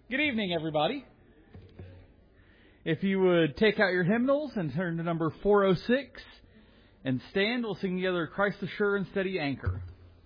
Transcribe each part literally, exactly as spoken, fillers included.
Good evening, everybody. If you would take out your hymnals and turn to number four oh six and stand, we'll sing together Christ the Sure and Steady Anchor.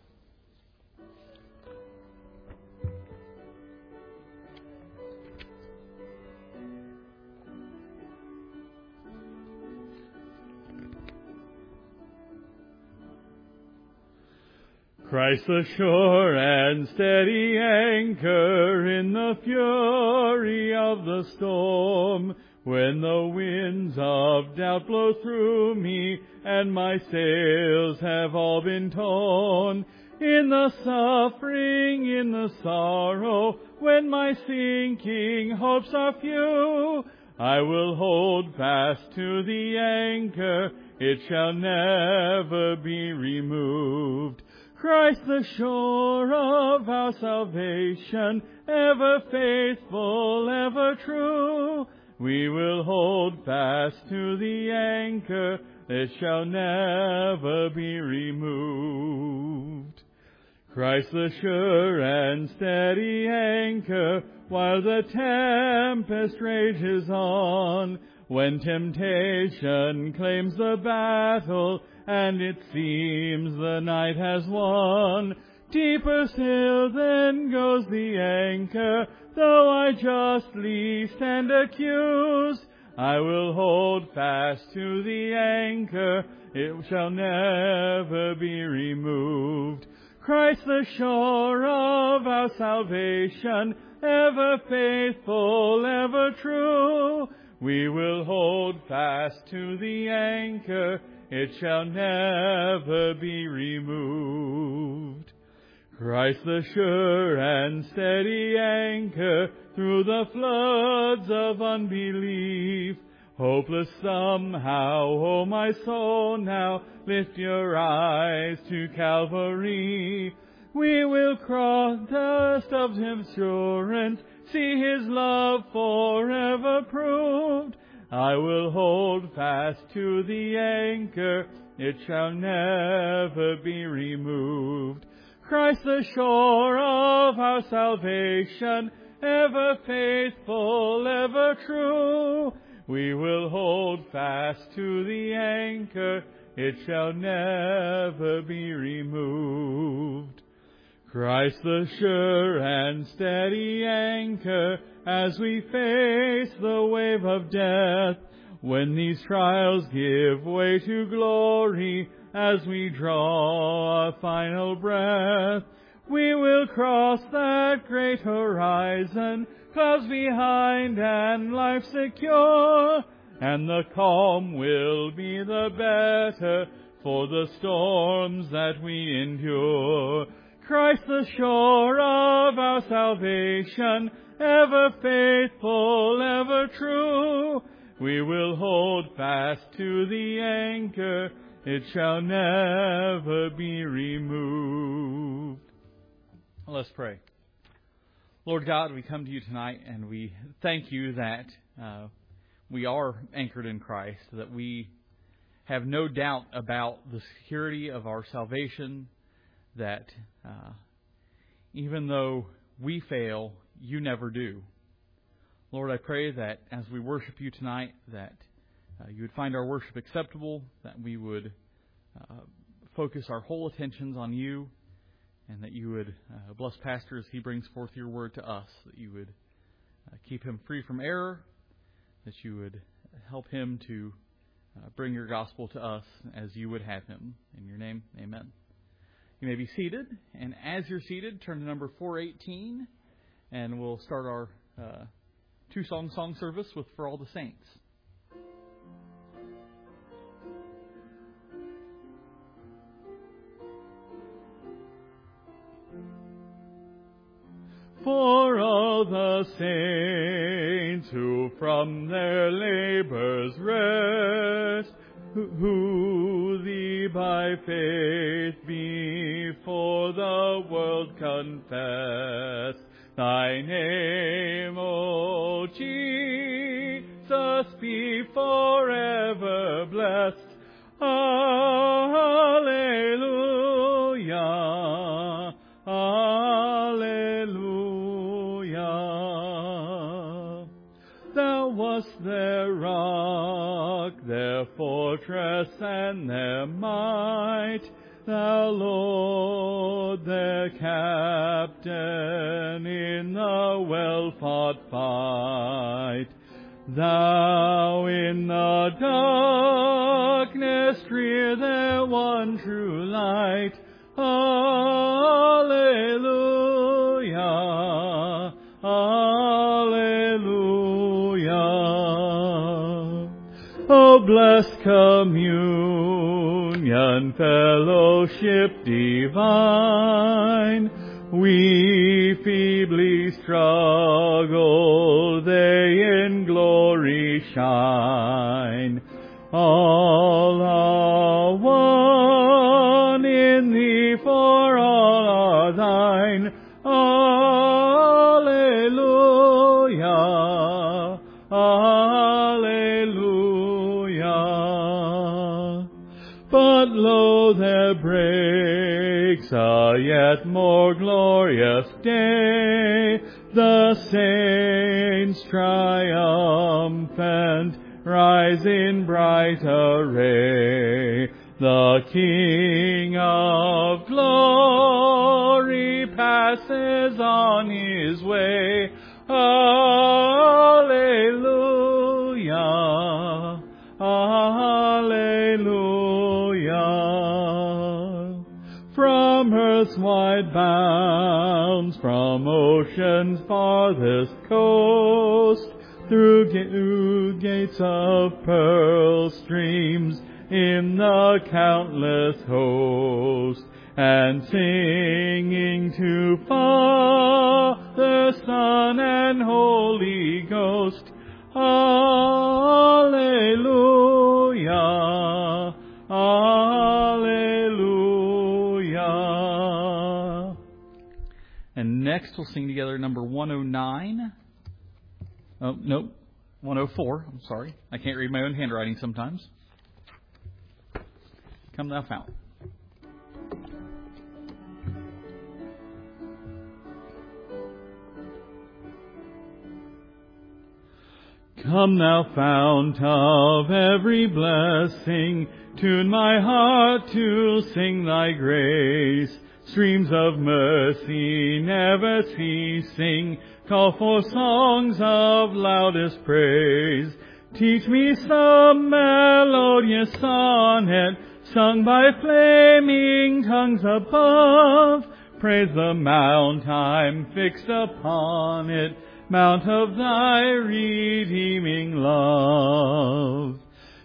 Christ the sure and steady anchor in the fury of the storm, when the winds of doubt blow through me and my sails have all been torn. In the suffering, in the sorrow, when my sinking hopes are few, I will hold fast to the anchor, it shall never be removed. Christ the shore of our salvation, ever faithful, ever true, we will hold fast to the anchor, it shall never be removed. Christ the sure and steady anchor, while the tempest rages on, when temptation claims the battle, and it seems the night has won. Deeper still then goes the anchor, though I justly stand accused. I will hold fast to the anchor, it shall never be removed. Christ the shore of our salvation, ever faithful, ever true, we will hold fast to the anchor, it shall never be removed. Christ the sure and steady anchor, through the floods of unbelief, hopeless somehow, oh my soul, now lift your eyes to Calvary. We will cross the dust of assurance, see His love forever proved. I will hold fast to the anchor, it shall never be removed. Christ the shore of our salvation, ever faithful, ever true, we will hold fast to the anchor, it shall never be removed. Christ the sure and steady anchor, as we face the wave of death, when these trials give way to glory, as we draw a final breath, we will cross that great horizon, clouds behind and life secure, and the calm will be the better for the storms that we endure. Christ the shore of our salvation, ever faithful, ever true, we will hold fast to the anchor, it shall never be removed. Let's pray. Lord God, we come to you tonight and we thank you that uh, we are anchored in Christ, that we have no doubt about the security of our salvation, that uh, even though we fail, you never do. Lord, I pray that as we worship you tonight, that uh, you would find our worship acceptable, that we would uh, focus our whole attentions on you, and that you would uh, bless Pastor as he brings forth your word to us, that you would uh, keep him free from error, that you would help him to uh, bring your gospel to us as you would have him. In your name, amen. You may be seated, and as you're seated, turn to number four eighteen, and we'll start our uh, two-song song service with For All the Saints. For all the saints who from their labors rest, who thee by faith before the world confess, thy name, O Jesus, be forever blessed. Alleluia, alleluia. was their rock, their fortress and their might. Thou, Lord, their captain in the well-fought fight. Thou in the darkness rear their one true light. Alleluia, alleluia. O blessed communion, fellowship divine, we feebly struggle, they in glory shine. All are one in thee, for all are thine. Alleluia, alleluia. But lo, there breaks a yet more glorious day. The saints triumphant rise in bright array. The King of glory passes on his way. Alleluia, alleluia. From earth's wide bounds, from ocean's farthest coast, through ga- gates of pearl streams in the countless host, and singing to Father, Son, and Holy Ghost. Alleluia, alleluia. And next we'll sing together number one oh nine. Oh, no, one oh four. I'm sorry. I can't read my own handwriting sometimes. Come thou fount. Come thou fount of every blessing, tune my heart to sing thy grace. Streams of mercy never ceasing, call for songs of loudest praise. Teach me some melodious sonnet, sung by flaming tongues above. Praise the mount I'm fixed upon it, mount of thy redeeming love.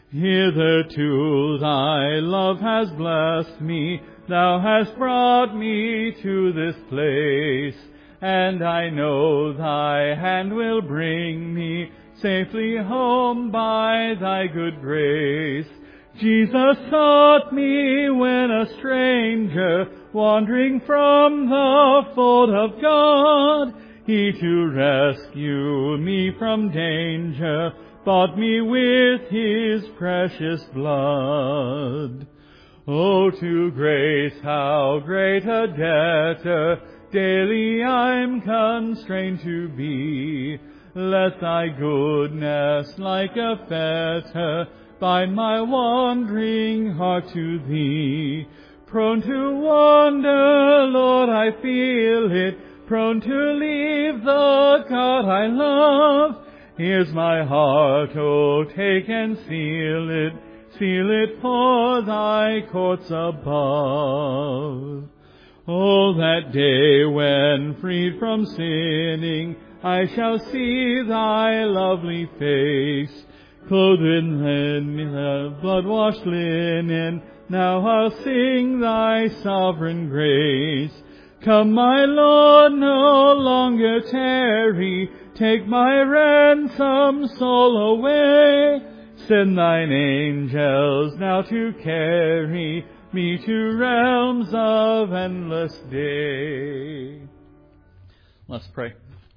Hitherto thy love has blessed me, thou hast brought me to this place, and I know thy hand will bring me safely home by thy good grace. Jesus sought me when a stranger, wandering from the fold of God. He to rescue me from danger, bought me with his precious blood. Oh, to grace how great a debtor daily I'm constrained to be. Let thy goodness like a fetter bind my wandering heart to thee. Prone to wander, Lord, I feel it, prone to leave the God I love. Here's my heart, oh, take and seal it, seal it for thy courts above. Oh, that day when, freed from sinning, I shall see thy lovely face, clothed in blood-washed linen, now I'll sing thy sovereign grace. Come, my Lord, no longer tarry, take my ransom soul away. Send thine angels now to carry me to realms of endless day. Let's pray.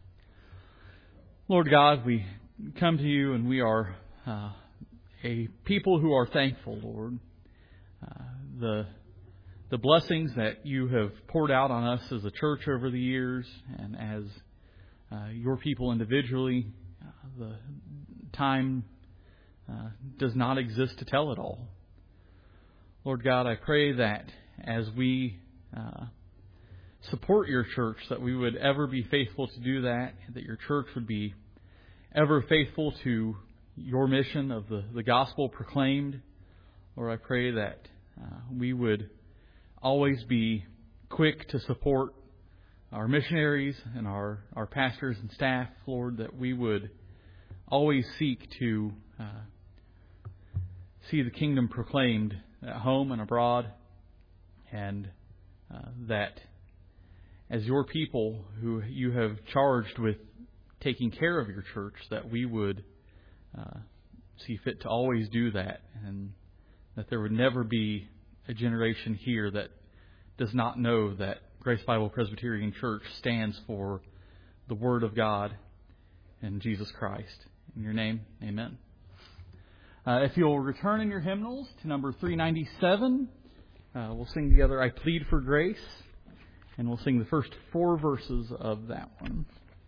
Lord God, we come to you and we are uh, a people who are thankful, Lord. Uh, the the blessings that you have poured out on us as a church over the years and as uh, your people individually, uh, the time uh, does not exist to tell it all. Lord God, I pray that as we uh, support your church, that we would ever be faithful to do that, that your church would be ever faithful to your mission of the, the gospel proclaimed. Lord, I pray that uh, we would always be quick to support our missionaries and our, our pastors and staff, Lord, that we would always seek to uh, see the kingdom proclaimed at home and abroad, and uh, that as your people who you have charged with taking care of your church, that we would uh, see fit to always do that, and that there would never be a generation here that does not know that Grace Bible Presbyterian Church stands for the Word of God and Jesus Christ. In your name, amen. Uh, if you'll return in your hymnals to number three ninety-seven, uh, we'll sing together I Plead for Grace, and we'll sing the first four verses of that one.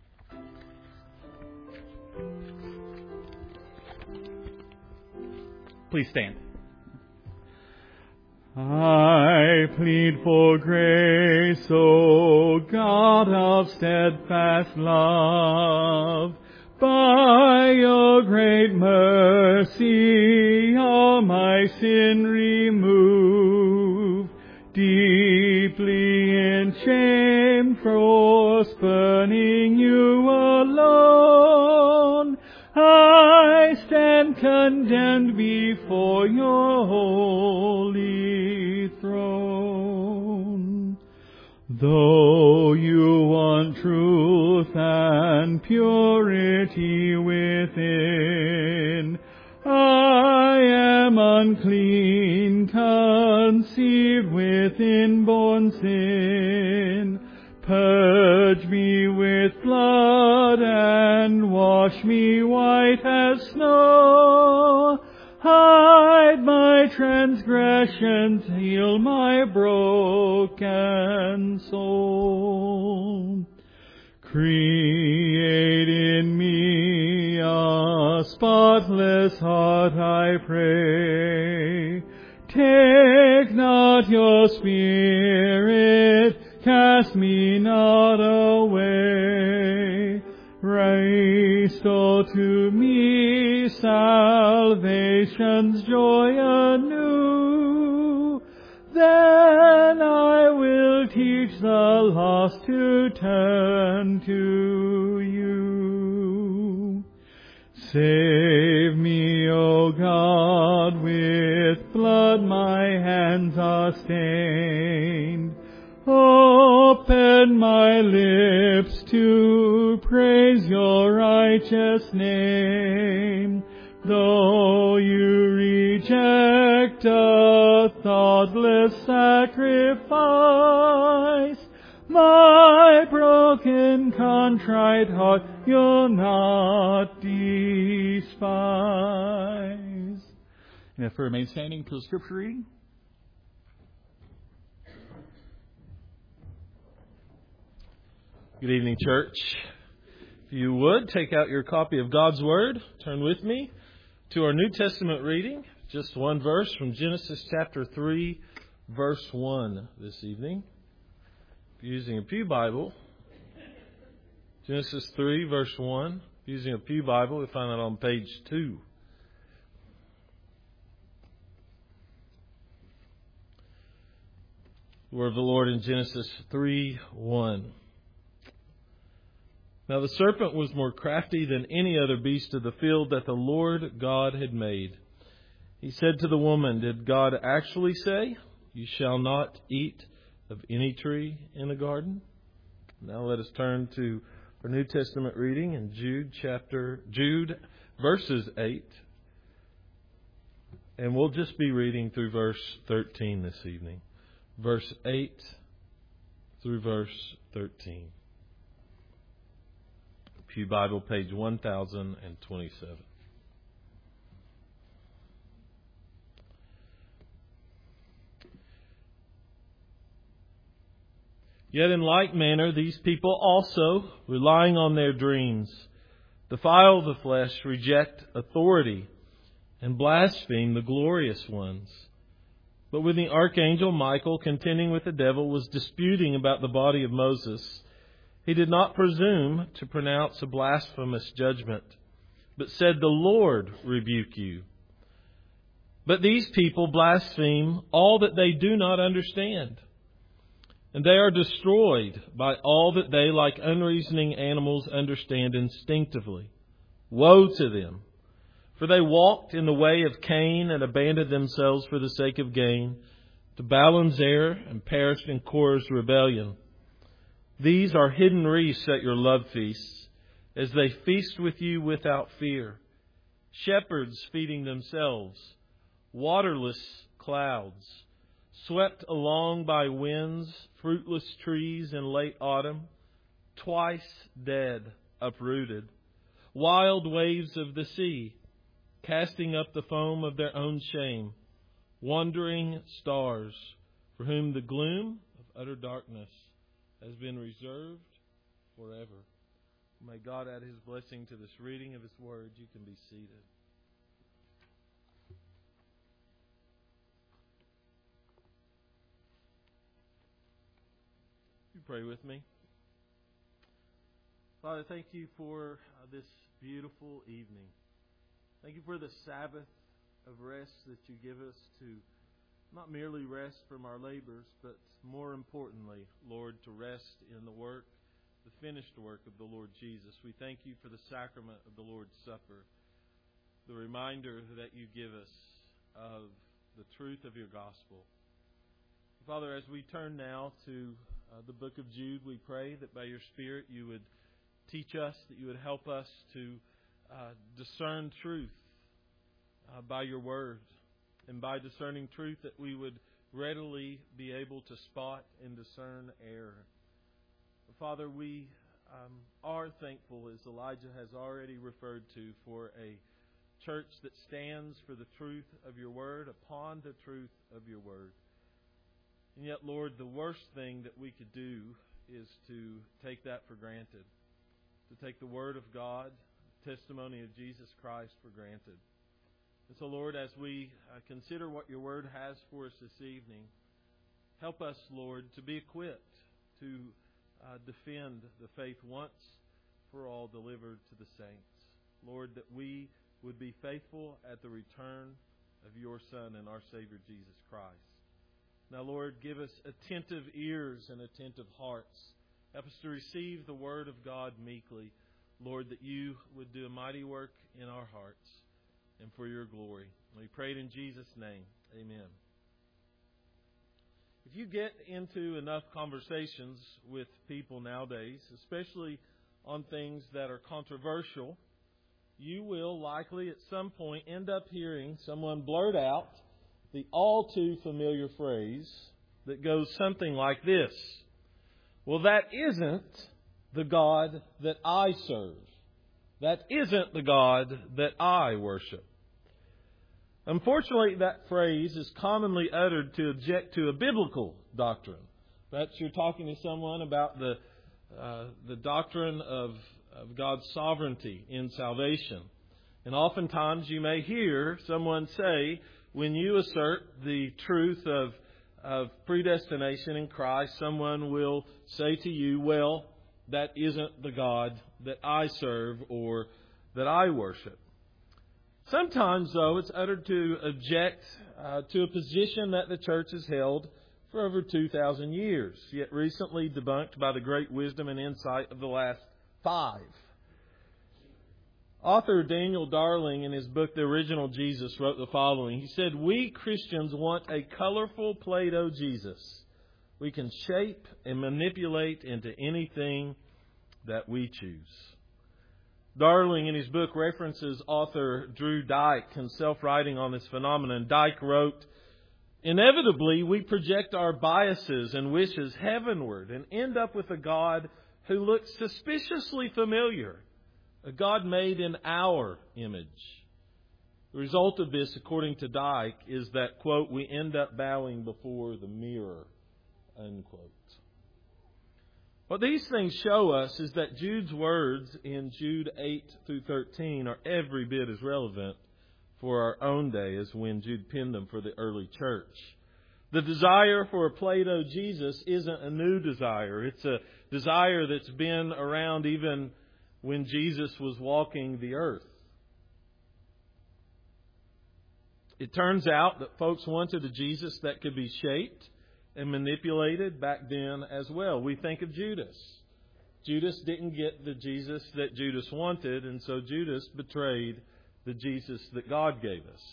Please stand. I plead for grace, O God of steadfast love. By your great mercy, all my sin remove. Deeply in shame for spurning you alone, I stand condemned before your holy throne. Though you want truth and purity within, I am unclean, conceived with inborn sin. Purge me with blood and wash me white as snow. Hide my transgressions, heal my broken soul. Create in me a spotless heart, I pray. Take not your spirit, cast me not away. Restore to me salvation's joy anew. Then I will teach the lost to turn to you. Save me, O God, with blood my hands are stained. Open my lips to praise your righteous name. Though you reject a thoughtless sacrifice, my broken, contrite heart you'll not despise. And if we remain standing for the scripture reading. Good evening, church. If you would, take out your copy of God's Word. Turn with me to our New Testament reading. Just one verse from Genesis chapter three, verse one this evening. If you're using a Pew Bible, Genesis three, verse one. If you're using a Pew Bible, you'll find that on page two. The word of the Lord in Genesis three, one. Now the serpent was more crafty than any other beast of the field that the Lord God had made. He said to the woman, did God actually say, you shall not eat of any tree in the garden? Now let us turn to our New Testament reading in Jude chapter, Jude verses eight. And we'll just be reading through verse thirteen this evening. Verse eight through verse thirteen. Pew Bible, page one thousand twenty-seven. Yet in like manner, these people also, relying on their dreams, defile the flesh, reject authority, and blaspheme the glorious ones. But when the archangel Michael, contending with the devil, was disputing about the body of Moses, he did not presume to pronounce a blasphemous judgment, but said, "The Lord rebuke you." But these people blaspheme all that they do not understand, and they are destroyed by all that they, like unreasoning animals, understand instinctively. Woe to them! For they walked in the way of Cain and abandoned themselves for the sake of gain to Balaam's error and perished in Korah's rebellion. These are hidden wreaths at your love feasts, as they feast with you without fear. Shepherds feeding themselves, waterless clouds, swept along by winds, fruitless trees in late autumn, twice dead, uprooted, wild waves of the sea, casting up the foam of their own shame, wandering stars, for whom the gloom of utter darkness has been reserved forever. May God add His blessing to this reading of His Word. You can be seated. You pray with me. Father, thank you for uh, this beautiful evening. Thank you for the Sabbath of rest that you give us to not merely rest from our labors, but more importantly, Lord, to rest in the work, the finished work of the Lord Jesus. We thank you for the sacrament of the Lord's Supper, the reminder that you give us of the truth of your gospel. Father, as we turn now to uh, the book of Jude, we pray that by your Spirit you would teach us, that you would help us to uh, discern truth uh, by your word, and by discerning truth that we would readily be able to spot and discern error. Father, we um, are thankful, as Elijah has already referred to, for a church that stands for the truth of your word, upon the truth of your word. And yet, Lord, the worst thing that we could do is to take that for granted, to take the word of God, the testimony of Jesus Christ for granted. And so, Lord, as we uh, consider what your word has for us this evening, help us, Lord, to be equipped to uh, defend the faith once for all delivered to the saints. Lord, that we would be faithful at the return of your Son and our Savior, Jesus Christ. Now, Lord, give us attentive ears and attentive hearts. Help us to receive the word of God meekly. Lord, that you would do a mighty work in our hearts and for your glory. We pray it in Jesus' name. Amen. If you get into enough conversations with people nowadays, especially on things that are controversial, you will likely at some point end up hearing someone blurt out the all too familiar phrase that goes something like this: "Well, that isn't the God that I serve. That isn't the God that I worship." Unfortunately, that phrase is commonly uttered to object to a biblical doctrine. Perhaps you're talking to someone about the uh, the doctrine of, of God's sovereignty in salvation. And oftentimes you may hear someone say, when you assert the truth of, of predestination in Christ, someone will say to you, "Well, that isn't the God that I serve or that I worship." Sometimes, though, it's uttered to object uh, to a position that the church has held for over two thousand years, yet recently debunked by the great wisdom and insight of the last five. Author Daniel Darling, in his book The Original Jesus, wrote the following. He said, "We Christians want a colorful Play-Doh Jesus we can shape and manipulate into anything that we choose." Darling, in his book, references author Drew Dyke, himself writing on this phenomenon. Dyke wrote, "Inevitably, we project our biases and wishes heavenward and end up with a God who looks suspiciously familiar, a God made in our image. The result of this, according to Dyke, is that, quote, we end up bowing before the mirror, unquote." What these things show us is that Jude's words in Jude eight through thirteen are every bit as relevant for our own day as when Jude penned them for the early church. The desire for a Plato Jesus isn't a new desire. It's a desire that's been around even when Jesus was walking the earth. It turns out that folks wanted a Jesus that could be shaped and manipulated back then as well. We think of Judas. Judas didn't get the Jesus that Judas wanted, and so Judas betrayed the Jesus that God gave us.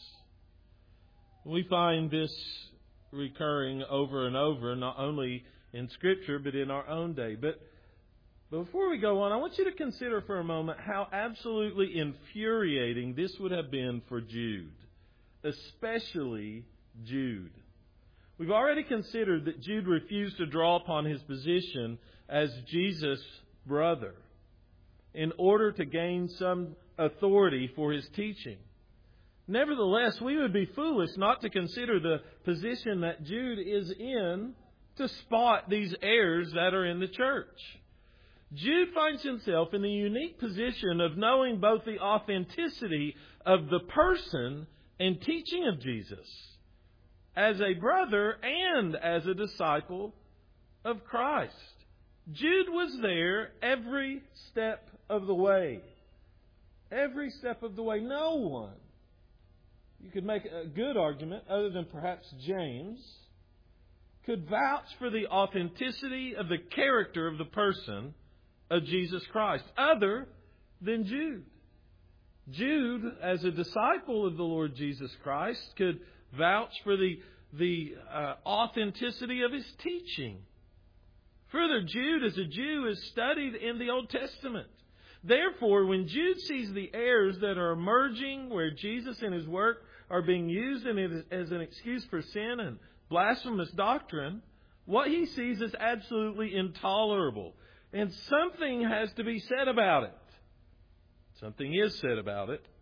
We find this recurring over and over, not only in Scripture, but in our own day. But before we go on, I want you to consider for a moment how absolutely infuriating this would have been for Jude, especially Jude. We've already considered that Jude refused to draw upon his position as Jesus' brother in order to gain some authority for his teaching. Nevertheless, we would be foolish not to consider the position that Jude is in to spot these errors that are in the church. Jude finds himself in the unique position of knowing both the authenticity of the person and teaching of Jesus as a brother and as a disciple of Christ. Jude was there every step of the way. Every step of the way. No one, you could make a good argument, other than perhaps James, could vouch for the authenticity of the character of the person of Jesus Christ, other than Jude. Jude, as a disciple of the Lord Jesus Christ, could vouch for the, the uh, authenticity of his teaching. Further, Jude, as a Jew, is studied in the Old Testament. Therefore, when Jude sees the errors that are emerging where Jesus and his work are being used as an excuse for sin and blasphemous doctrine, what he sees is absolutely intolerable. And something has to be said about it. Something is said about it.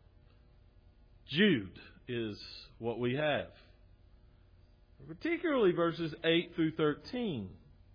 Jude is what we have. Particularly verses eight through thirteen.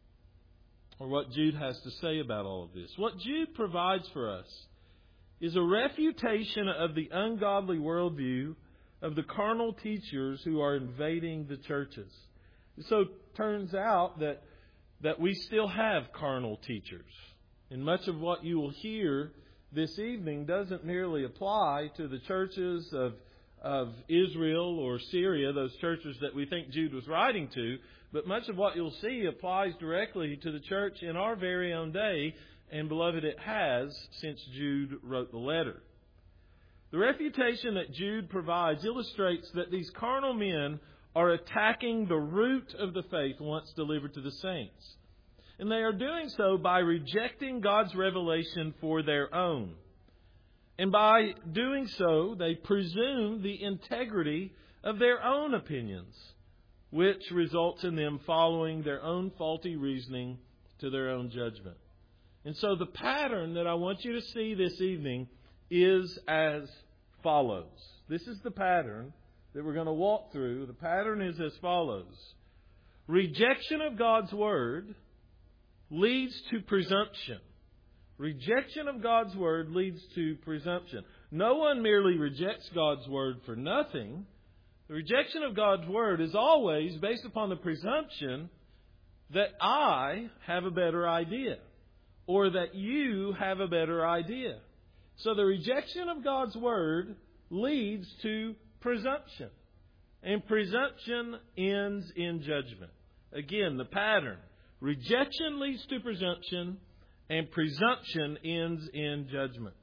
Or what Jude has to say about all of this. What Jude provides for us is a refutation of the ungodly worldview of the carnal teachers who are invading the churches. So it turns out that, that we still have carnal teachers. And much of what you will hear this evening doesn't merely apply to the churches of, of Israel or Syria, those churches that we think Jude was writing to, but much of what you'll see applies directly to the church in our very own day, and beloved, it has since Jude wrote the letter. The refutation that Jude provides illustrates that these carnal men are attacking the root of the faith once delivered to the saints. And they are doing so by rejecting God's revelation for their own. And by doing so, they presume the integrity of their own opinions, which results in them following their own faulty reasoning to their own judgment. And so the pattern that I want you to see this evening is as follows. This is the pattern that we're going to walk through. The pattern is as follows. Rejection of God's Word leads to presumption. Rejection of God's Word leads to presumption. No one merely rejects God's Word for nothing. The rejection of God's Word is always based upon the presumption that I have a better idea, or that you have a better idea. So the rejection of God's Word leads to presumption. And presumption ends in judgment. Again, the pattern. Rejection leads to presumption, and presumption ends in judgment.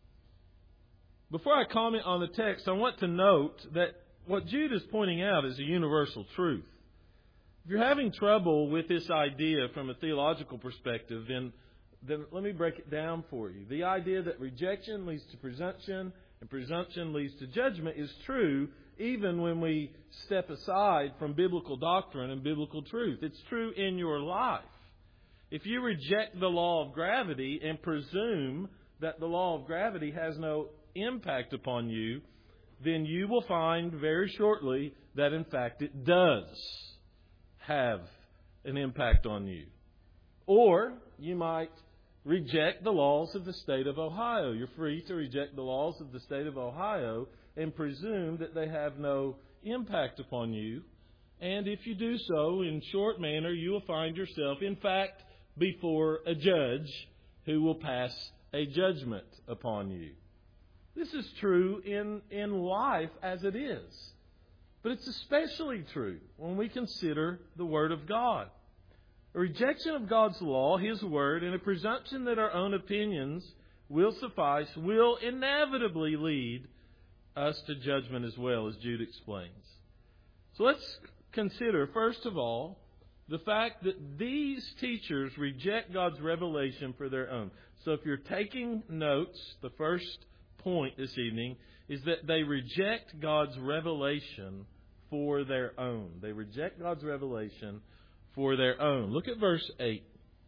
Before I comment on the text, I want to note that what Jude is pointing out is a universal truth. If you're having trouble with this idea from a theological perspective, then, then let me break it down for you. The idea that rejection leads to presumption and presumption leads to judgment is true even when we step aside from biblical doctrine and biblical truth. It's true in your life. If you reject the law of gravity and presume that the law of gravity has no impact upon you, then you will find very shortly that in fact it does have an impact on you. Or you might reject the laws of the state of Ohio. You're free to reject the laws of the state of Ohio and presume that they have no impact upon you. And if you do so, in short manner, you will find yourself, in fact, before a judge who will pass a judgment upon you. This is true in, in life as it is. But it's especially true when we consider the Word of God. A rejection of God's law, His Word, and a presumption that our own opinions will suffice will inevitably lead us to judgment as well, as Jude explains. So let's consider, first of all, the fact that these teachers reject God's revelation for their own. So if you're taking notes, the first point this evening is that they reject God's revelation for their own. They reject God's revelation for their own. Look at verse eight.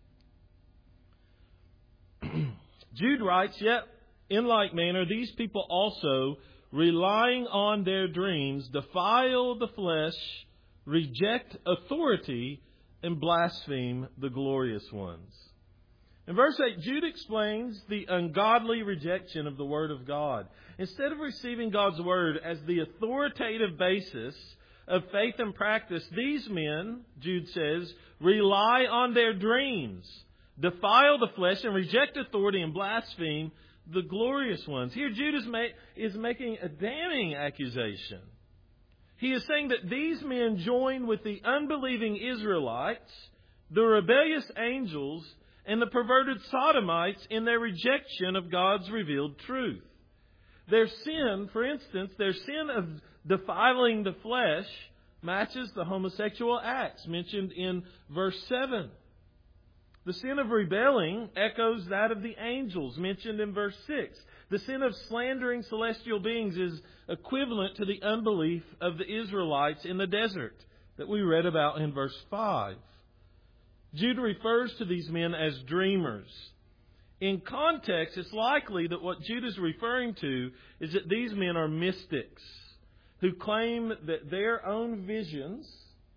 Jude writes, "Yet in like manner these people also, relying on their dreams, defile the flesh, reject authority, and blaspheme the glorious ones." In verse eight, Jude explains the ungodly rejection of the Word of God. Instead of receiving God's Word as the authoritative basis of faith and practice, these men, Jude says, rely on their dreams, defile the flesh, and reject authority and blaspheme the glorious ones. Here Jude is, ma- is making a damning accusation. He is saying that these men join with the unbelieving Israelites, the rebellious angels, and the perverted sodomites in their rejection of God's revealed truth. Their sin, for instance, their sin of defiling the flesh matches the homosexual acts mentioned in verse seven. The sin of rebelling echoes that of the angels mentioned in verse six. The sin of slandering celestial beings is equivalent to the unbelief of the Israelites in the desert that we read about in verse five. Jude refers to these men as dreamers. In context, it's likely that what Jude is referring to is that these men are mystics who claim that their own visions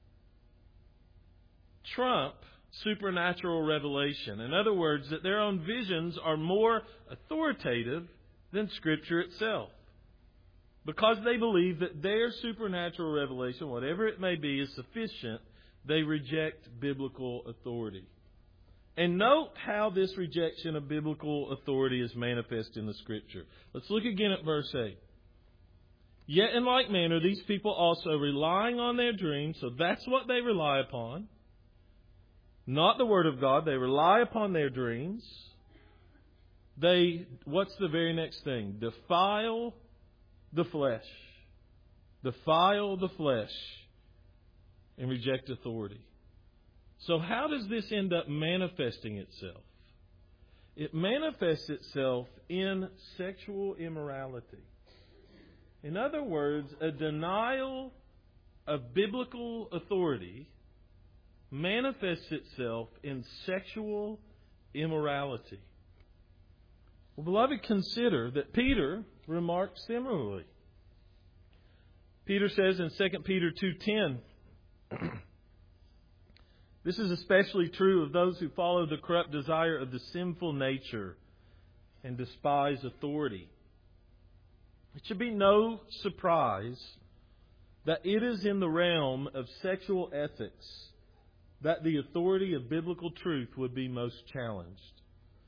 trump supernatural revelation. In other words, that their own visions are more authoritative than Scripture itself. Because they believe that their supernatural revelation, whatever it may be, is sufficient, they reject biblical authority. And note how this rejection of biblical authority is manifest in the Scripture. Let's look again at verse eight. "Yet in like manner, these people also, relying on their dreams," so that's what they rely upon, not the Word of God, they rely upon their dreams. They, what's the very next thing? Defile the flesh. Defile the flesh and reject authority. So how does this end up manifesting itself? It manifests itself in sexual immorality. In other words, a denial of biblical authority manifests itself in sexual immorality. Well, beloved, consider that Peter remarks similarly. Peter says in Second Peter two ten, "This is especially true of those who follow the corrupt desire of the sinful nature and despise authority." It should be no surprise that it is in the realm of sexual ethics that the authority of biblical truth would be most challenged.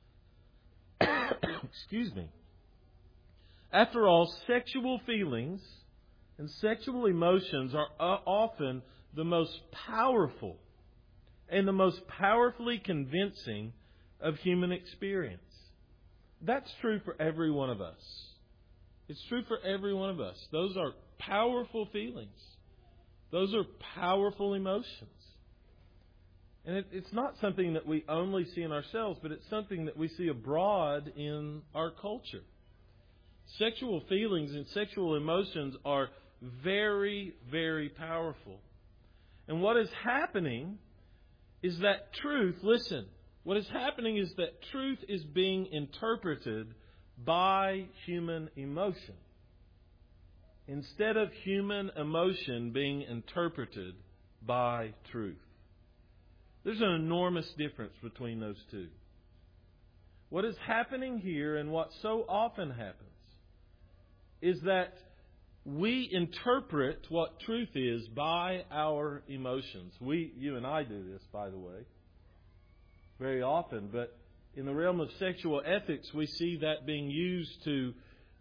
Excuse me. After all, sexual feelings and sexual emotions are often the most powerful and the most powerfully convincing of human experience. That's true for every one of us. It's true for every one of us. Those are powerful feelings. Those are powerful emotions. And it, it's not something that we only see in ourselves, but it's something that we see abroad in our culture. Sexual feelings and sexual emotions are very, very powerful. And what is happening is that truth, listen, what is happening is that truth is being interpreted by human emotion, instead of human emotion being interpreted by truth. There's an enormous difference between those two. What is happening here and what so often happens is that we interpret what truth is by our emotions. We, you and I do this, by the way, very often. But in the realm of sexual ethics, we see that being used to,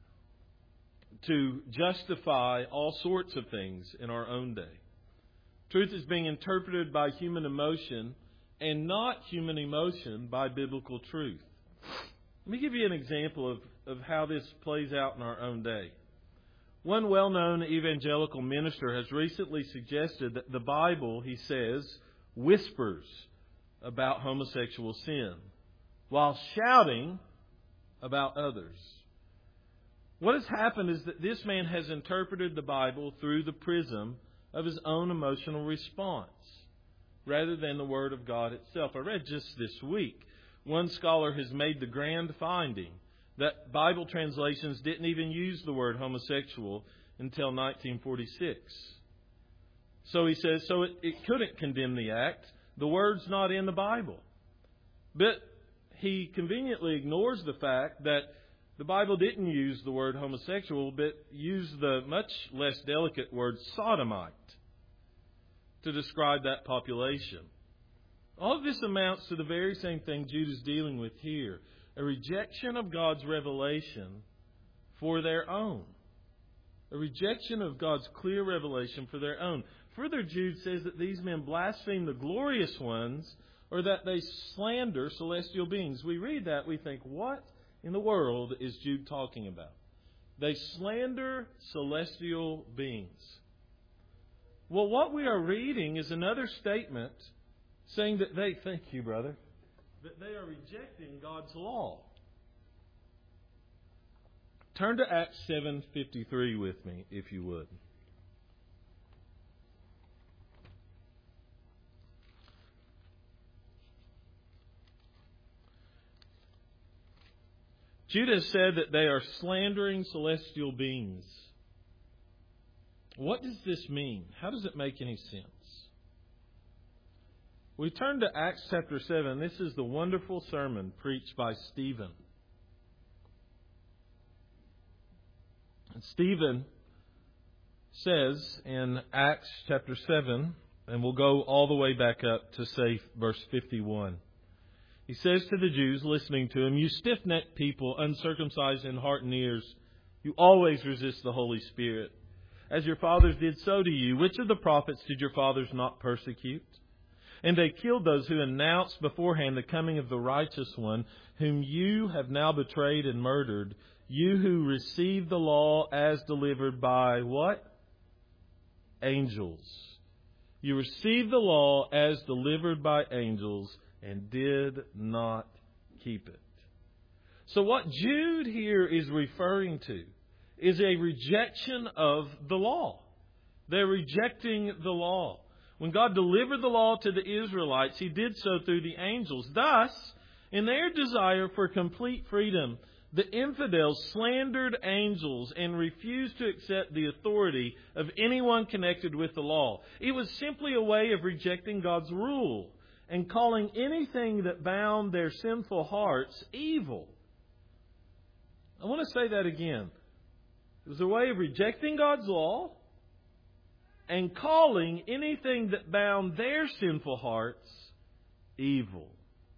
to justify all sorts of things in our own day. Truth is being interpreted by human emotion and not human emotion by biblical truth. Let me give you an example of, of how this plays out in our own day. One well-known evangelical minister has recently suggested that the Bible, he says, whispers about homosexual sin while shouting about others. What has happened is that this man has interpreted the Bible through the prism of his own emotional response rather than the Word of God itself. I read just this week, one scholar has made the grand finding that Bible translations didn't even use the word homosexual until nineteen forty-six. So he says, so it, it couldn't condemn the act. The word's not in the Bible. But he conveniently ignores the fact that the Bible didn't use the word homosexual, but used the much less delicate word sodomite to describe that population. All of this amounts to the very same thing Jude is dealing with here. A rejection of God's revelation for their own. A rejection of God's clear revelation for their own. Further, Jude says that these men blaspheme the glorious ones, or that they slander celestial beings. We read that, we think, what in the world is Jude talking about? They slander celestial beings. Well, what we are reading is another statement saying that they, thank you, brother, that they are rejecting God's law. Turn to Acts seven fifty-three with me, if you would. Jude has said that they are slandering celestial beings. What does this mean? How does it make any sense? We turn to Acts chapter seven. This is the wonderful sermon preached by Stephen. And Stephen says in Acts chapter seven, and we'll go all the way back up to say verse fifty-one. He says to the Jews listening to him, "You stiff-necked people, uncircumcised in heart and ears, you always resist the Holy Spirit. As your fathers did, so do you. Which of the prophets did your fathers not persecute? And they killed those who announced beforehand the coming of the righteous one, whom you have now betrayed and murdered. You who received the law as delivered by" what? Angels. You received the law as delivered by angels and did not keep it. So what Jude here is referring to is a rejection of the law. They're rejecting the law. When God delivered the law to the Israelites, He did so through the angels. Thus, in their desire for complete freedom, the infidels slandered angels and refused to accept the authority of anyone connected with the law. It was simply a way of rejecting God's rule and calling anything that bound their sinful hearts evil. I want to say that again. It was a way of rejecting God's law and calling anything that bound their sinful hearts evil.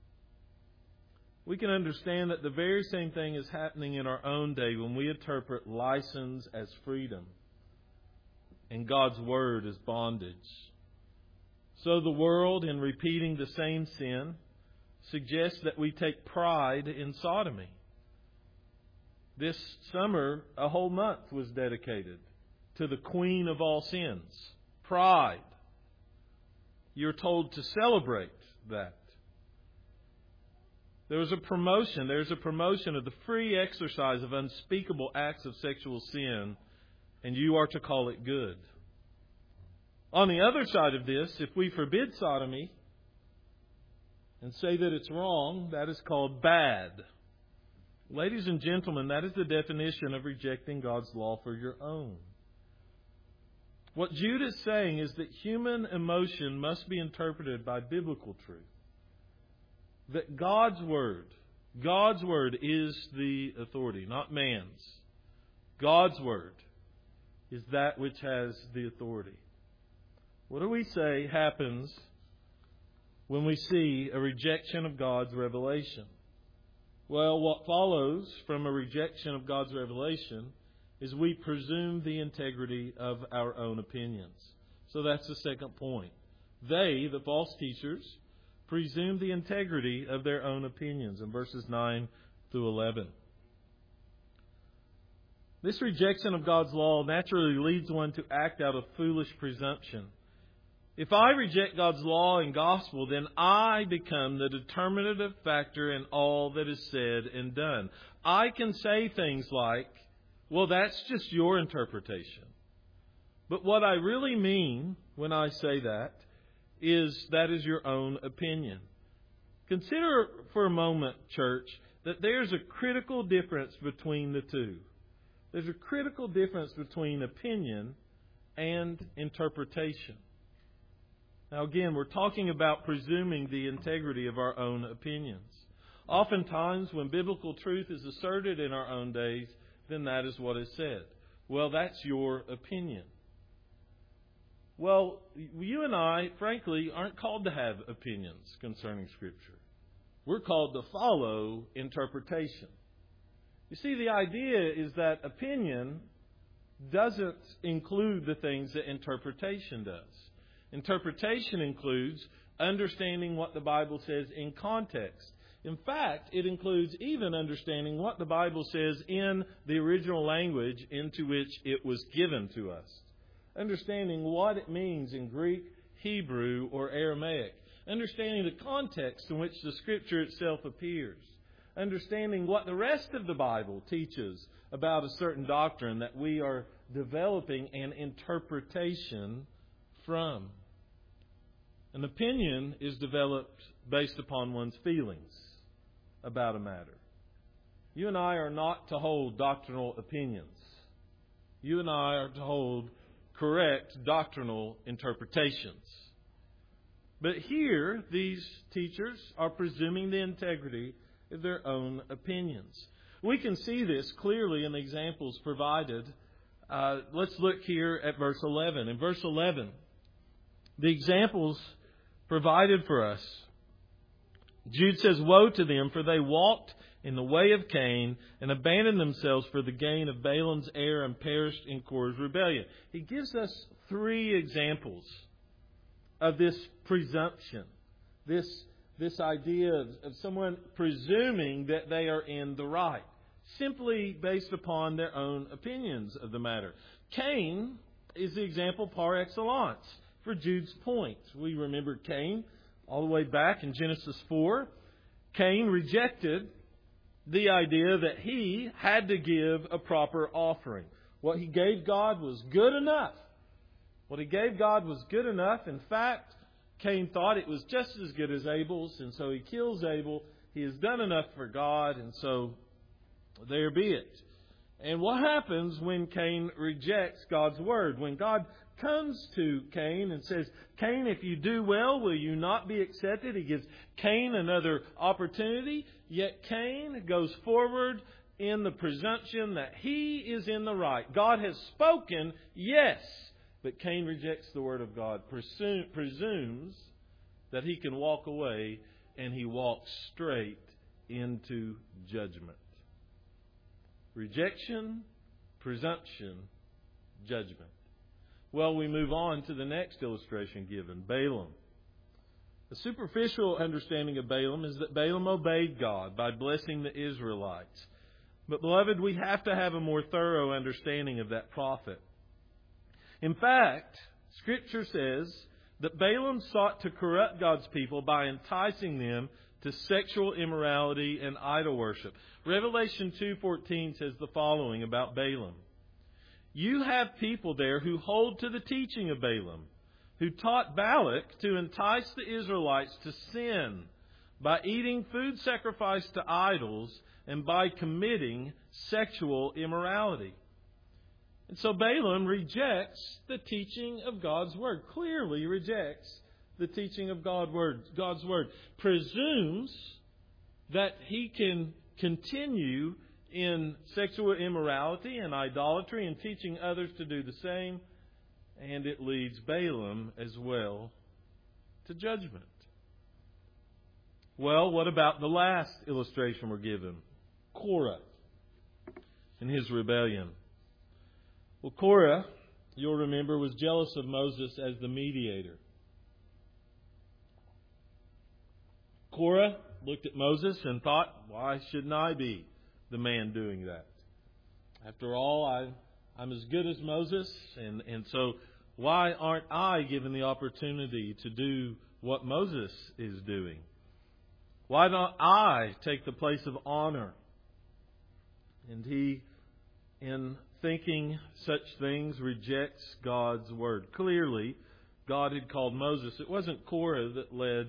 We can understand that the very same thing is happening in our own day when we interpret license as freedom and God's Word as bondage. So the world, in repeating the same sin, suggests that we take pride in sodomy. This summer, a whole month was dedicated to the queen of all sins, pride. You're told to celebrate that. There was a promotion. There's a promotion of the free exercise of unspeakable acts of sexual sin, and you are to call it good. On the other side of this, if we forbid sodomy and say that it's wrong, that is called bad. Ladies and gentlemen, that is the definition of rejecting God's law for your own. What Jude is saying is that human emotion must be interpreted by biblical truth. That God's Word, God's Word is the authority, not man's. God's Word is that which has the authority. What do we say happens when we see a rejection of God's revelation? Well, what follows from a rejection of God's revelation is we presume the integrity of our own opinions. So that's the second point. They, the false teachers, presume the integrity of their own opinions in verses nine through eleven. This rejection of God's law naturally leads one to act out of foolish presumption. If I reject God's law and gospel, then I become the determinative factor in all that is said and done. I can say things like, well, that's just your interpretation. But what I really mean when I say that is that is your own opinion. Consider for a moment, church, that there's a critical difference between the two. There's a critical difference between opinion and interpretation. Now again, we're talking about presuming the integrity of our own opinions. Oftentimes, when biblical truth is asserted in our own days, then that is what is said. Well, that's your opinion. Well, you and I, frankly, aren't called to have opinions concerning Scripture. We're called to follow interpretation. You see, the idea is that opinion doesn't include the things that interpretation does. Interpretation includes understanding what the Bible says in context. In fact, it includes even understanding what the Bible says in the original language into which it was given to us. Understanding what it means in Greek, Hebrew, or Aramaic. Understanding the context in which the Scripture itself appears. Understanding what the rest of the Bible teaches about a certain doctrine that we are developing an interpretation from. An opinion is developed based upon one's feelings about a matter. You and I are not to hold doctrinal opinions. You and I are to hold correct doctrinal interpretations. But here, these teachers are presuming the integrity of their own opinions. We can see this clearly in the examples provided. Uh, let's look here at verse eleven. In verse eleven, the examples provided for us. Jude says, "Woe to them, for they walked in the way of Cain and abandoned themselves for the gain of Balaam's error and perished in Korah's rebellion." He gives us three examples of this presumption, this, this idea of, of someone presuming that they are in the right, simply based upon their own opinions of the matter. Cain is the example par excellence for Jude's point. We remember Cain all the way back in Genesis four. Cain rejected the idea that he had to give a proper offering. What he gave God was good enough. What he gave God was good enough. In fact, Cain thought it was just as good as Abel's, and so he kills Abel. He has done enough for God, and so there be it. And what happens when Cain rejects God's word? When God comes to Cain and says, "Cain, if you do well, will you not be accepted?" He gives Cain another opportunity. Yet Cain goes forward in the presumption that he is in the right. God has spoken, yes. But Cain rejects the word of God, presume, presumes that he can walk away, and he walks straight into judgment. Rejection, presumption, judgment. Well, we move on to the next illustration given, Balaam. The superficial understanding of Balaam is that Balaam obeyed God by blessing the Israelites. But, beloved, we have to have a more thorough understanding of that prophet. In fact, Scripture says that Balaam sought to corrupt God's people by enticing them to sexual immorality and idol worship. Revelation two fourteen says the following about Balaam. "You have people there who hold to the teaching of Balaam, who taught Balak to entice the Israelites to sin by eating food sacrificed to idols and by committing sexual immorality." And so Balaam rejects the teaching of God's Word, clearly rejects the teaching of God word, God's Word, presumes that he can continue in sexual immorality and idolatry and teaching others to do the same, and it leads Balaam as well to judgment. Well, what about the last illustration we're given? Korah and his rebellion. Well, Korah, you'll remember, was jealous of Moses as the mediator. Korah looked at Moses and thought, why shouldn't I be the man doing that? After all, I, I'm as good as Moses, and, and so why aren't I given the opportunity to do what Moses is doing? Why don't I take the place of honor? And he, in thinking such things, rejects God's Word. Clearly, God had called Moses. It wasn't Korah that led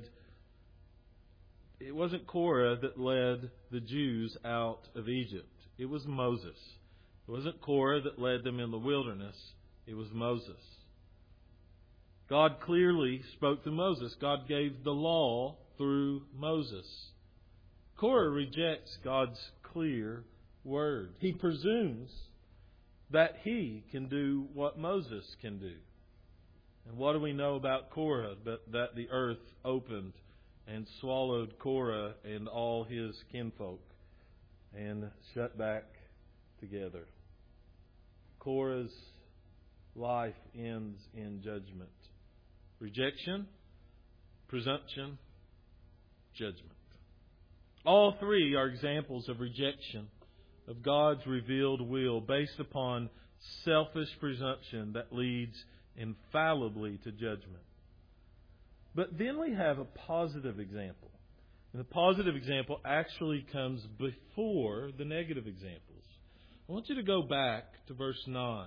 It wasn't Korah that led the Jews out of Egypt. It was Moses. It wasn't Korah that led them in the wilderness. It was Moses. God clearly spoke to Moses. God gave the law through Moses. Korah rejects God's clear word. He presumes that he can do what Moses can do. And what do we know about Korah? But that the earth opened and swallowed Korah and all his kinfolk and shut back together. Korah's life ends in judgment. Rejection, presumption, judgment. All three are examples of rejection of God's revealed will based upon selfish presumption that leads infallibly to judgment. But then we have a positive example. And the positive example actually comes before the negative examples. I want you to go back to verse nine.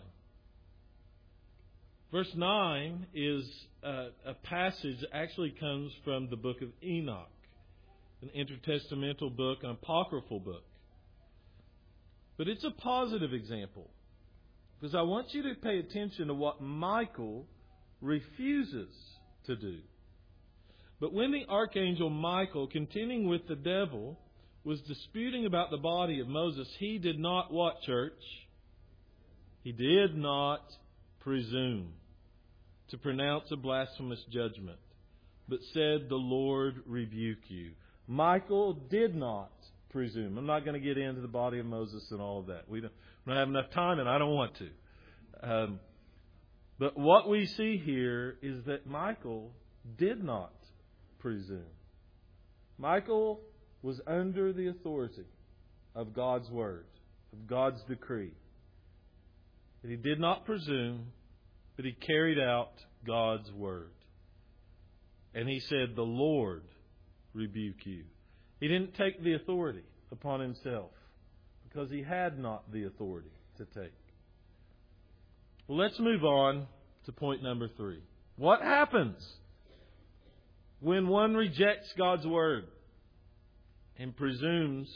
Verse nine is a, a passage that actually comes from the book of Enoch, an intertestamental book, an apocryphal book. But it's a positive example, because I want you to pay attention to what Michael refuses to do. But when the archangel Michael, contending with the devil, was disputing about the body of Moses, he did not what, church? He did not presume to pronounce a blasphemous judgment, but said, "The Lord rebuke you." Michael did not presume. I'm not going to get into the body of Moses and all of that. We don't, we don't have enough time, and I don't want to. Um, but what we see here is that Michael did not presume. Michael was under the authority of God's Word, of God's decree. And he did not presume, but he carried out God's Word. And he said, "The Lord rebuke you." He didn't take the authority upon himself because he had not the authority to take. Well, let's move on to point number three. What happens when one rejects God's Word and presumes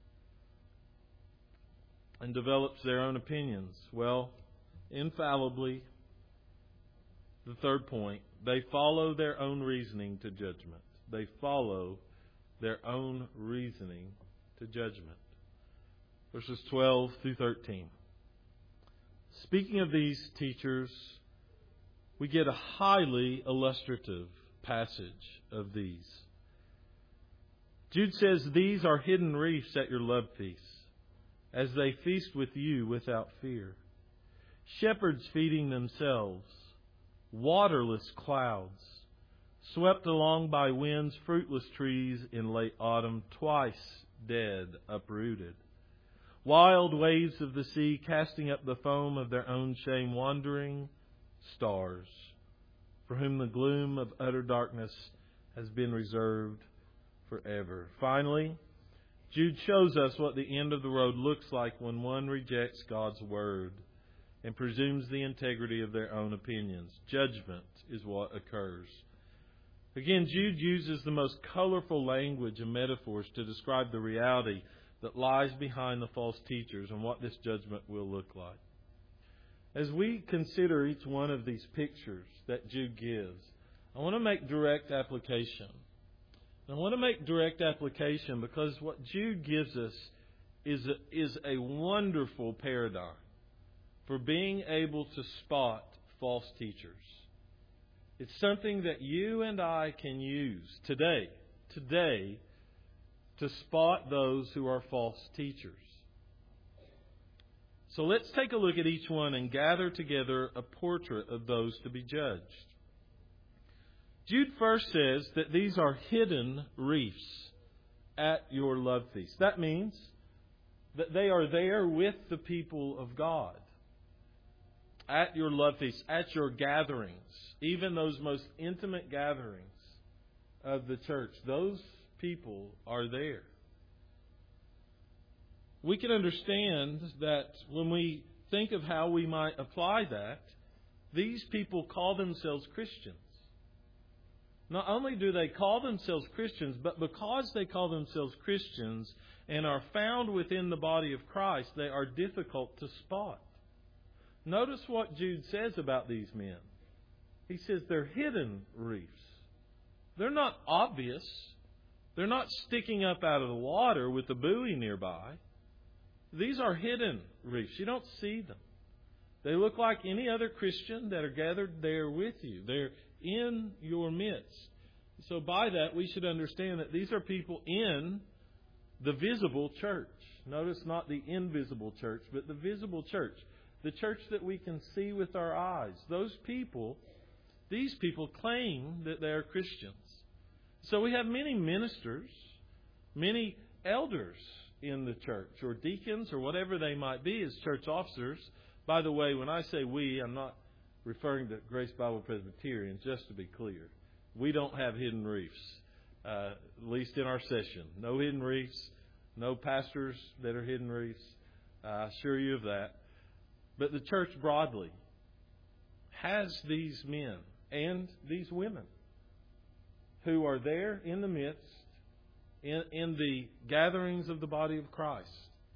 and develops their own opinions? Well, infallibly, the third point, they follow their own reasoning to judgment. They follow their own reasoning to judgment. Verses twelve through thirteen. Speaking of these teachers, we get a highly illustrative passage of these. Jude says, "These are hidden reefs at your love feasts, as they feast with you without fear. Shepherds feeding themselves, waterless clouds, swept along by winds, fruitless trees in late autumn, twice dead, uprooted. Wild waves of the sea, casting up the foam of their own shame, wandering stars, for whom the gloom of utter darkness has been reserved forever." Finally, Jude shows us what the end of the road looks like when one rejects God's Word and presumes the integrity of their own opinions. Judgment is what occurs. Again, Jude uses the most colorful language and metaphors to describe the reality that lies behind the false teachers and what this judgment will look like. As we consider each one of these pictures that Jude gives, I want to make direct application. I want to make direct application because what Jude gives us is a, is a wonderful paradigm for being able to spot false teachers. It's something that you and I can use today, today, to spot those who are false teachers. So let's take a look at each one and gather together a portrait of those to be judged. Jude first says that these are hidden reefs at your love feast. That means that they are there with the people of God. At your love feast, at your gatherings, even those most intimate gatherings of the church, those people are there. We can understand that when we think of how we might apply that, these people call themselves Christians. Not only do they call themselves Christians, but because they call themselves Christians and are found within the body of Christ, they are difficult to spot. Notice what Jude says about these men. He says they're hidden reefs. They're not obvious. They're not sticking up out of the water with the buoy nearby. These are hidden reefs. You don't see them. They look like any other Christian that are gathered there with you. They're in your midst. So by that, we should understand that these are people in the visible church. Notice not the invisible church, but the visible church. The church that we can see with our eyes. Those people, these people claim that they are Christians. So we have many ministers, many elders in the church, or deacons, or whatever they might be as church officers. By the way, when I say we, I'm not referring to Grace Bible Presbyterian, just to be clear. We don't have hidden reefs, uh, at least in our session. No hidden reefs, no pastors that are hidden reefs. Uh, I assure you of that. But the church broadly has these men and these women who are there in the midst, in, in the gatherings of the body of Christ.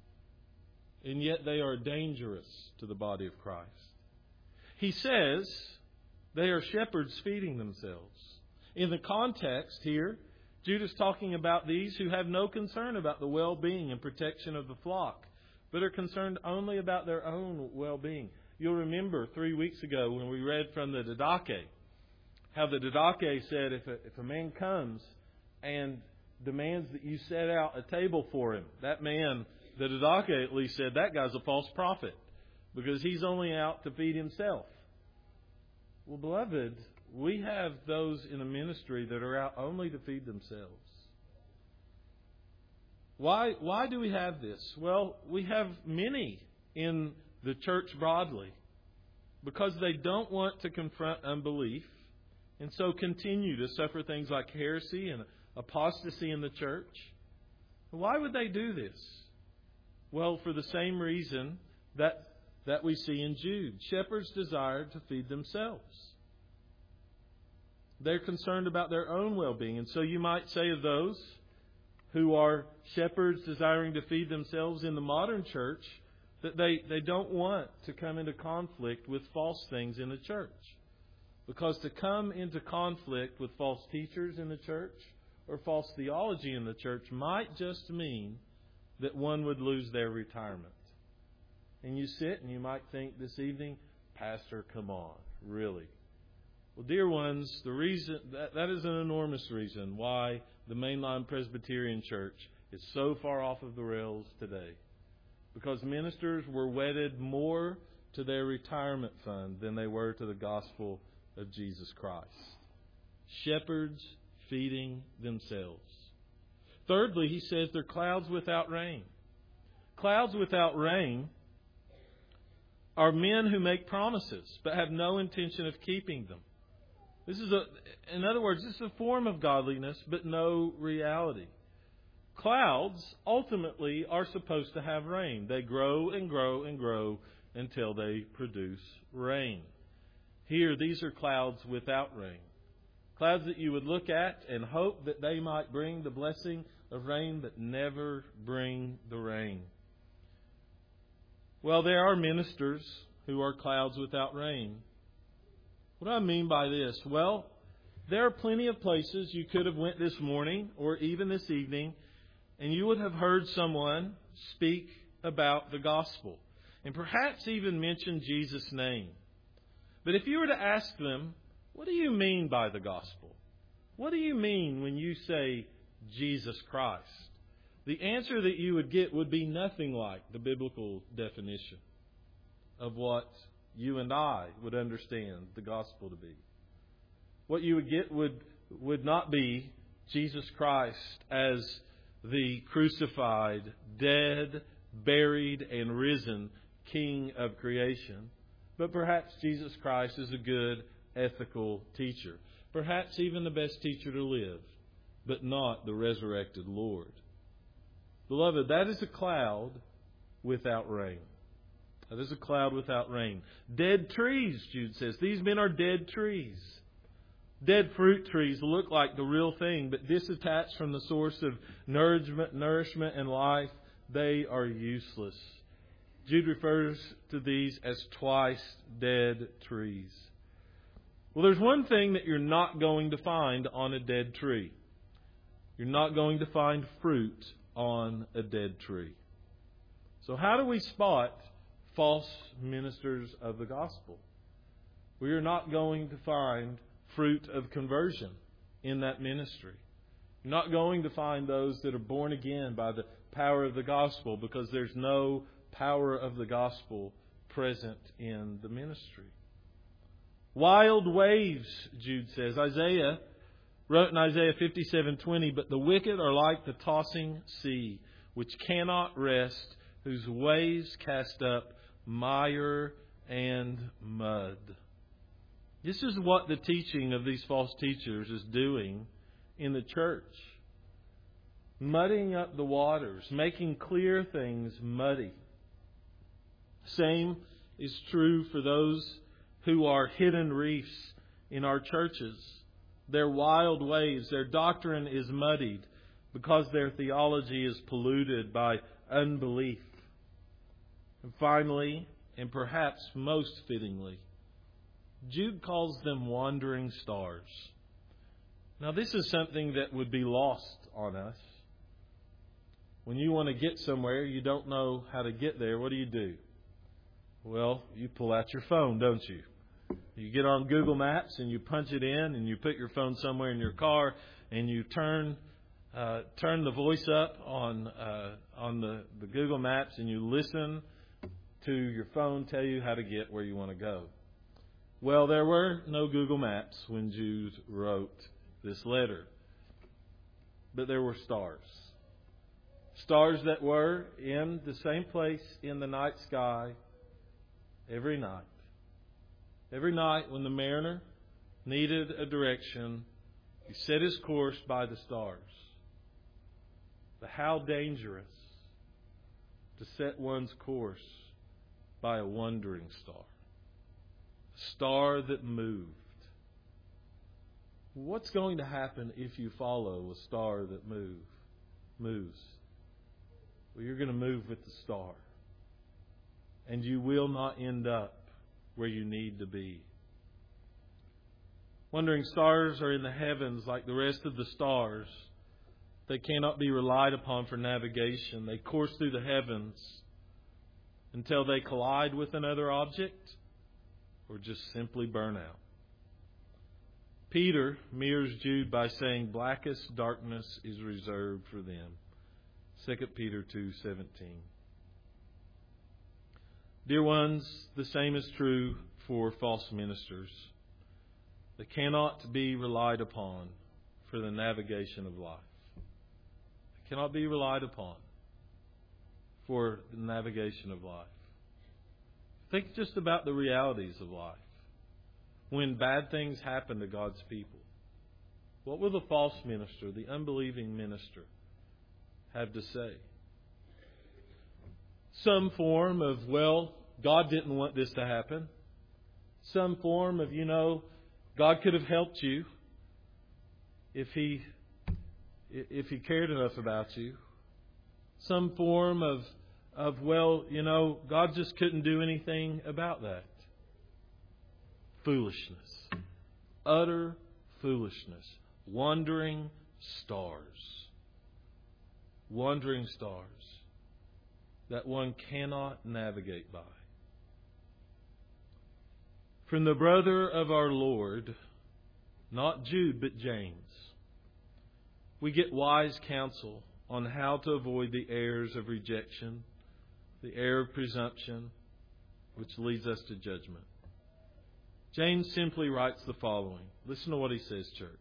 And yet they are dangerous to the body of Christ. He says they are shepherds feeding themselves. In the context here, Jude is talking about these who have no concern about the well-being and protection of the flock, but are concerned only about their own well-being. You'll remember three weeks ago when we read from the Didache, how the Didache said if a, if a man comes and demands that you set out a table for him, that man, the Didache at least said, that guy's a false prophet because he's only out to feed himself. Well, beloved, we have those in the ministry that are out only to feed themselves. Why, why do we have this? Well, we have many in the church broadly because they don't want to confront unbelief and so continue to suffer things like heresy and apostasy in the church. Why would they do this? Well, for the same reason that, that we see in Jude. Shepherds desire to feed themselves. They're concerned about their own well-being. And so you might say of those who are shepherds desiring to feed themselves in the modern church that they, they don't want to come into conflict with false things in the church. Because to come into conflict with false teachers in the church or false theology in the church might just mean that one would lose their retirement. And you sit and you might think this evening, Pastor, come on, really? Well, dear ones, the reason that, that is an enormous reason why the mainline Presbyterian Church is so far off of the rails today. Because ministers were wedded more to their retirement fund than they were to the gospel of Jesus Christ. Shepherds feeding themselves. Thirdly, he says they're clouds without rain. Clouds without rain are men who make promises but have no intention of keeping them. This is a, in other words, this is a form of godliness but no reality. Clouds ultimately are supposed to have rain. They grow and grow and grow until they produce rain. Here, these are clouds without rain. Clouds that you would look at and hope that they might bring the blessing of rain, but never bring the rain. Well, there are ministers who are clouds without rain. What do I mean by this? Well, there are plenty of places you could have went this morning or even this evening, and you would have heard someone speak about the gospel and perhaps even mention Jesus' name. But if you were to ask them, what do you mean by the gospel? What do you mean when you say Jesus Christ? The answer that you would get would be nothing like the biblical definition of what you and I would understand the gospel to be. What you would get would, would not be Jesus Christ as the crucified, dead, buried, and risen King of creation, but perhaps Jesus Christ is a good, ethical teacher. Perhaps even the best teacher to live, but not the resurrected Lord. Beloved, that is a cloud without rain. That is a cloud without rain. Dead trees, Jude says. These men are dead trees. Dead fruit trees look like the real thing, but disattached from the source of nourishment, nourishment and life, they are useless. Jude refers to these as twice dead trees. Well, there's one thing that you're not going to find on a dead tree. You're not going to find fruit on a dead tree. So how do we spot false ministers of the gospel? We are not going to find fruit of conversion in that ministry. You're not going to find those that are born again by the power of the gospel, because there's no power of the gospel present in the ministry. Wild waves, Jude says. Isaiah wrote in Isaiah fifty-seven twenty, but the wicked are like the tossing sea, which cannot rest, whose waves cast up mire and mud. This is what the teaching of these false teachers is doing in the church. Muddying up the waters, making clear things muddy. Same is true for those who are hidden reefs in our churches. Their wild waves, their doctrine is muddied because their theology is polluted by unbelief. And finally, and perhaps most fittingly, Jude calls them wandering stars. Now, this is something that would be lost on us. When you want to get somewhere, you don't know how to get there. What do you do? Well, you pull out your phone, don't you? You get on Google Maps and you punch it in, and you put your phone somewhere in your car, and you turn uh, turn the voice up on uh, on the, the Google Maps, and you listen to your phone tell you how to get where you want to go. Well, there were no Google Maps when Jude wrote this letter, but there were stars. Stars that were in the same place in the night sky every night. Every night when the mariner needed a direction, he set his course by the stars. But how dangerous to set one's course by a wandering star. A star that moved. What's going to happen if you follow a star that move, moves? Well, you're going to move with the star. And you will not end up where you need to be. Wandering stars are in the heavens like the rest of the stars. They cannot be relied upon for navigation. They course through the heavens until they collide with another object or just simply burn out. Peter mirrors Jude by saying blackest darkness is reserved for them. Second Peter two seventeen. Dear ones, the same is true for false ministers. They cannot be relied upon for the navigation of life. They cannot be relied upon for the navigation of life. Think just about the realities of life. When bad things happen to God's people, what will the false minister, the unbelieving minister, have to say? Some form of, well, God didn't want this to happen. Some form of, you know, God could have helped you if He if He cared enough about you. Some form of of, well, you know, God just couldn't do anything about that. Foolishness. Utter foolishness. Wandering stars. Wandering stars that one cannot navigate by. From the brother of our Lord, not Jude, but James, we get wise counsel on how to avoid the errors of rejection, the error of presumption, which leads us to judgment. James simply writes the following. Listen to what he says, church.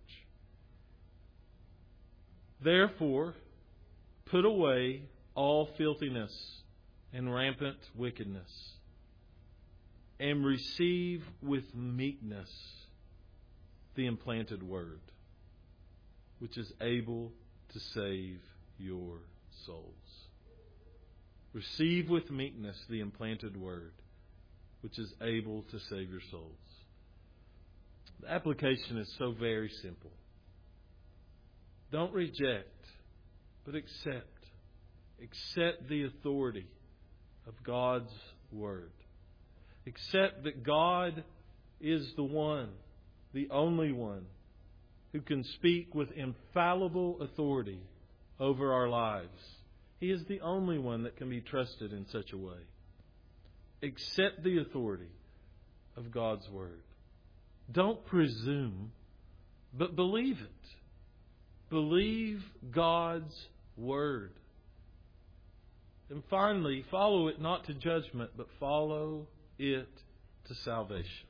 Therefore, put away all filthiness and rampant wickedness, and receive with meekness the implanted word, which is able to save your souls. Receive with meekness the implanted word, which is able to save your souls. The application is so very simple. Don't reject, but accept. Accept the authority of God's word. Accept that God is the one, the only one, who can speak with infallible authority over our lives. He is the only one that can be trusted in such a way. Accept the authority of God's word. Don't presume, but believe it. Believe God's word. And finally, follow it not to judgment, but follow it to salvation.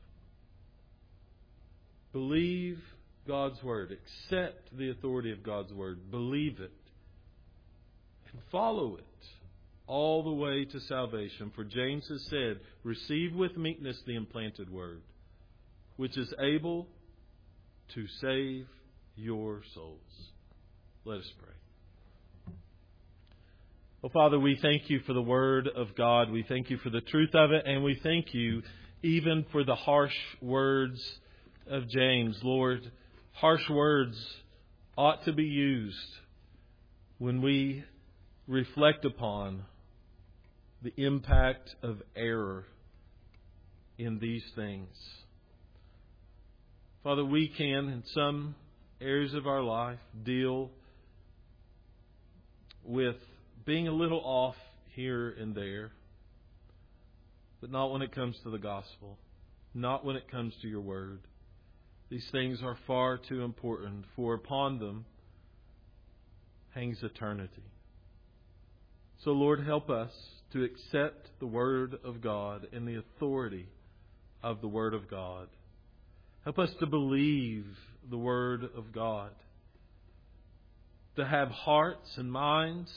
Believe God's word. Accept the authority of God's word. Believe it. And follow it all the way to salvation. For James has said, receive with meekness the implanted word, which is able to save your souls. Let us pray. Oh, Father, we thank you for the word of God. We thank you for the truth of it. And we thank you even for the harsh words of James. Lord, harsh words ought to be used when we reflect upon the impact of error in these things. Father, we can, in some areas of our life, deal with being a little off here and there, but not when it comes to the gospel, not when it comes to your word. These things are far too important, for upon them hangs eternity. So, Lord, help us to accept the word of God and the authority of the word of God. Help us to believe the word of God, to have hearts and minds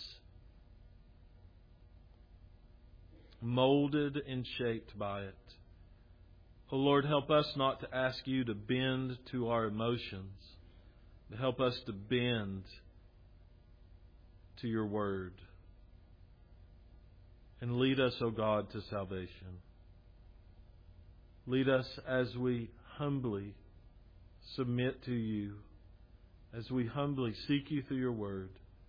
molded and shaped by it. Oh Lord, help us not to ask you to bend to our emotions, but help us to bend to your word. And lead us, O God, to salvation. Lead us as we humbly submit to you, as we humbly seek you through your word.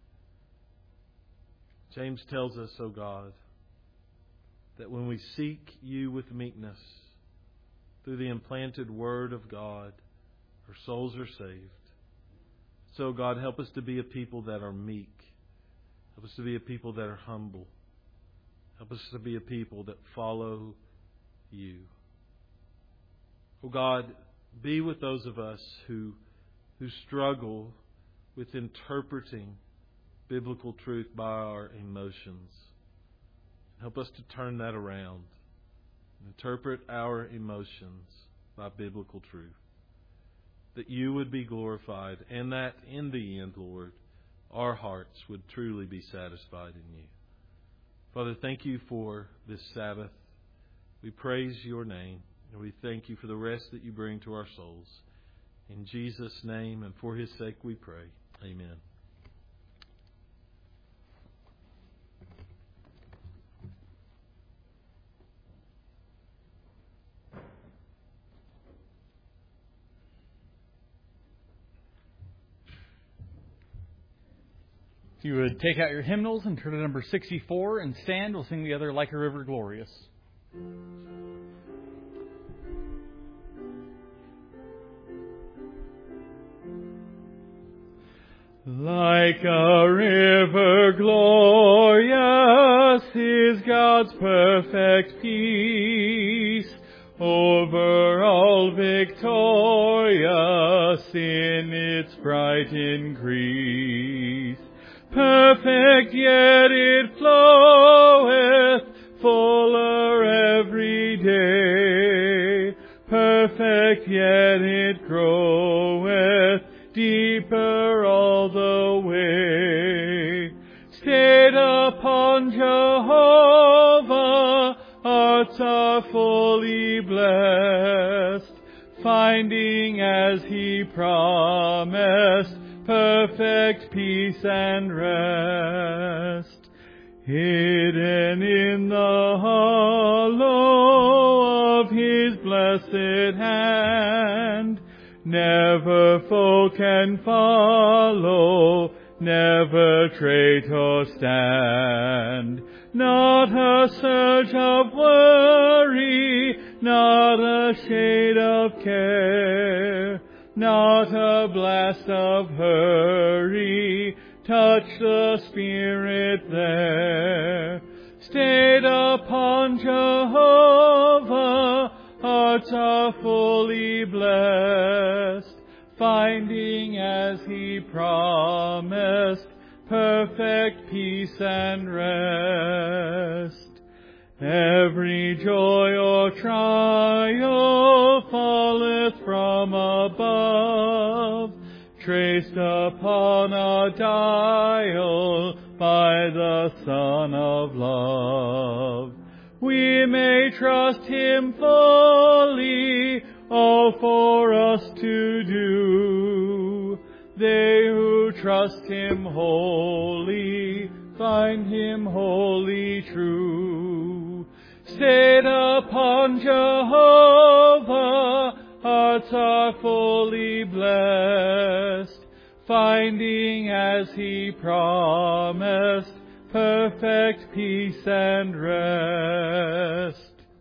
James tells us, O God, that when we seek you with meekness through the implanted word of God, our souls are saved. So, God, help us to be a people that are meek. Help us to be a people that are humble. Help us to be a people that follow you. Oh God, be with those of us who, who struggle with interpreting biblical truth by our emotions. Help us to turn that around and interpret our emotions by biblical truth. That you would be glorified and that in the end, Lord, our hearts would truly be satisfied in you. Father, thank you for this Sabbath. We praise your name and we thank you for the rest that you bring to our souls. In Jesus' name and for his sake we pray. Amen. If you would take out your hymnals and turn to number sixty-four and stand, we'll sing the other Like a River Glorious. Like a river glorious is God's perfect peace, over all victorious in its bright increase. Perfect yet it floweth, fuller every day. Perfect yet it groweth, deeper all the way. Stayed upon Jehovah, hearts are fully blessed, finding as He promised, perfect peace and rest. Hidden in the hollow of His blessed hand, never foe can follow, never traitor stand. Not a surge of worry, not a shade of care, not a blast of hurry, touch the Spirit there. Stayed upon Jehovah, hearts are fully blessed, finding as He promised, perfect peace and rest. Every joy or trial falleth from above, traced upon a dial by the Son of Love. We may trust Him fully, all for us to do. They who trust Him wholly, find Him wholly true. Stayed upon Jehovah, hearts are fully blessed, finding as He promised, perfect peace and rest.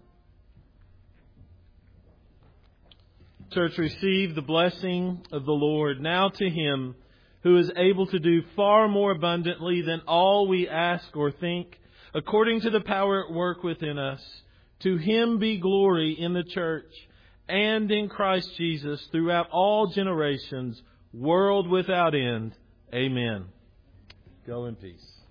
Church, receive the blessing of the Lord now to Him who is able to do far more abundantly than all we ask or think, according to the power at work within us. To Him be glory in the church and in Christ Jesus throughout all generations, world without end. Amen. Go in peace.